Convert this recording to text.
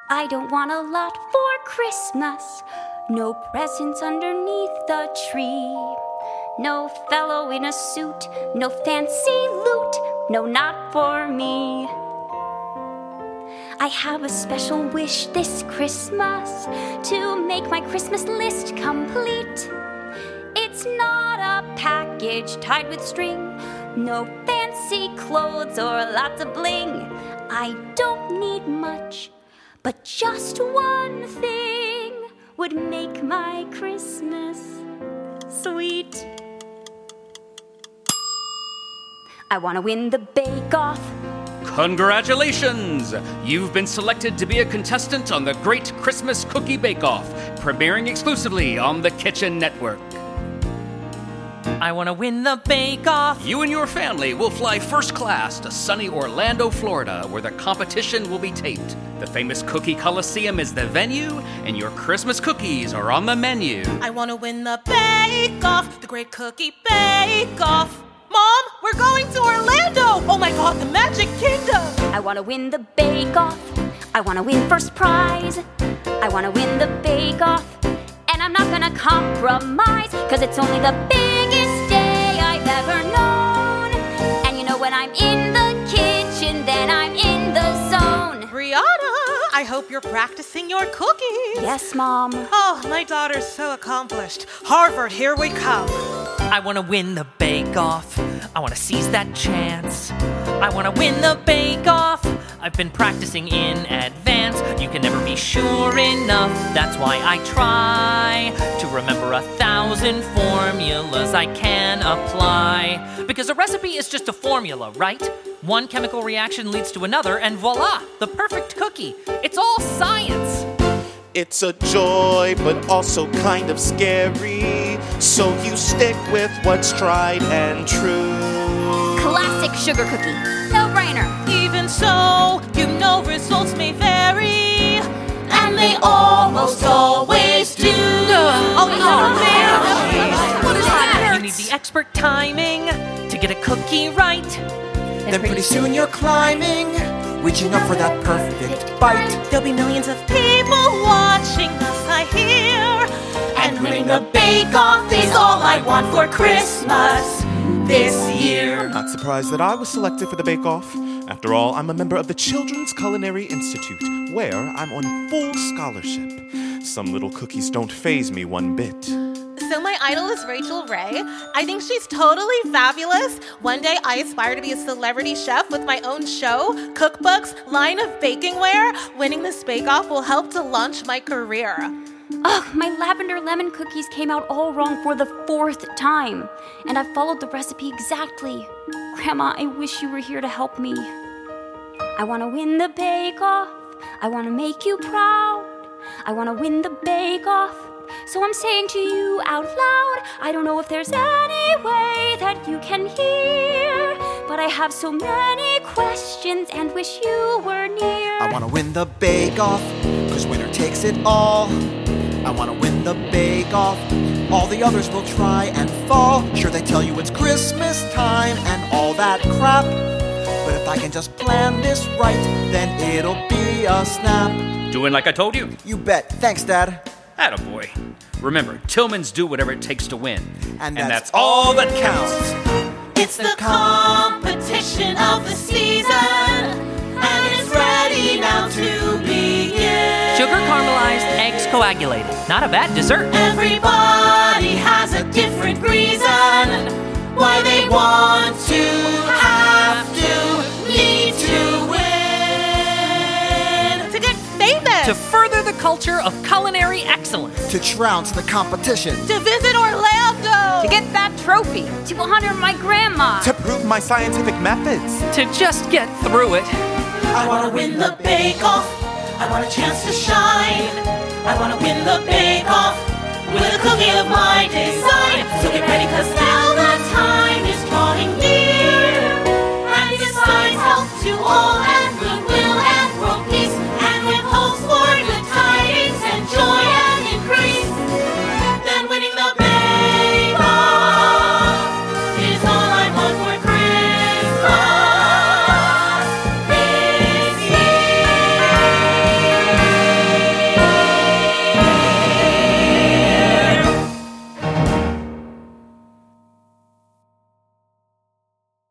I don't want a lot for Christmas. No presents underneath the tree. No fellow in a suit, no fancy loot, no, not for me. I have a special wish this Christmas to make my Christmas list complete. It's not a package tied with string, no fancy clothes or lots of bling. I don't need much, but just one thing would make my Christmas sweet. I want to win the bake-off. Congratulations! You've been selected to be a contestant on the Great Christmas Cookie Bake-Off, premiering exclusively on the Kitchen Network. I want to win the bake-off. You and your family will fly first class to sunny Orlando, Florida, where the competition will be taped. The famous Cookie Coliseum is the venue, and your Christmas cookies are on the menu. I want to win the bake-off, the Great Cookie Bake-Off. Mom, we're going to Orlando! Oh my God, the Magic Kingdom! I want to win the bake-off. I want to win first prize. I want to win the bake-off. And I'm not gonna compromise, cause it's only the biggest day I've ever known. And you know when I'm in the kitchen, then I'm in the zone. Brianna, I hope you're practicing your cookies. Yes, Mom. Oh, my daughter's so accomplished. Harvard, here we come. I want to win the bake-off. I want to seize that chance. I want to win the bake-off. I've been practicing in advance. You can never be sure enough. That's why I try to remember 1,000 formulas I can apply. Because a recipe is just a formula, right? One chemical reaction leads to another, and voila, the perfect cookie. It's all science. It's a joy, but also kind of scary. So you stick with what's tried and true. Classic sugar cookie. No-brainer. Even so, you know results may vary. And they almost always do. Oh, man. What is that? You need the expert timing to get a cookie right. Then pretty soon you're climbing, reaching up for that perfect bite. There'll be millions of people watching us, I hear. And winning the bake-off is all I want for Christmas this year. Not surprised that I was selected for the bake-off. After all, I'm a member of the Children's Culinary Institute, where I'm on full scholarship. Some little cookies don't faze me one bit. So my idol is Rachel Ray. I think she's totally fabulous. One day I aspire to be a celebrity chef with my own show, cookbooks, line of baking wear. Winning this bake-off will help to launch my career. Ugh, my lavender lemon cookies came out all wrong for the 4th time. And I followed the recipe exactly. Grandma, I wish you were here to help me. I want to win the bake-off. I want to make you proud. I want to win the bake-off. So I'm saying to you out loud, I don't know if there's any way that you can hear, but I have so many questions and wish you were near. I want to win the bake-off, cause winner takes it all. I want to win the bake-off. All the others will try and fall. Sure, they tell you it's Christmas time and all that crap. But if I can just plan this right, then it'll be a snap. Doing like I told you? You bet. Thanks, Dad. Attaboy. Remember, Tillmans do whatever it takes to win. And that's all that counts. It's the competition of the season, and it's ready now to begin. Sugar caramelized, eggs coagulated. Not a bad dessert. Everybody has a different reason why they want to, have to, need to win. To get famous. To further the culture of culinary excellence. To trounce the competition. To visit Orlando. To get that trophy. To honor my grandma. To prove my scientific methods. To just get through it. I want to win the bake-off. I want a chance to shine. I want to win the bake-off with a cookie of my design. So get ready, cause now the time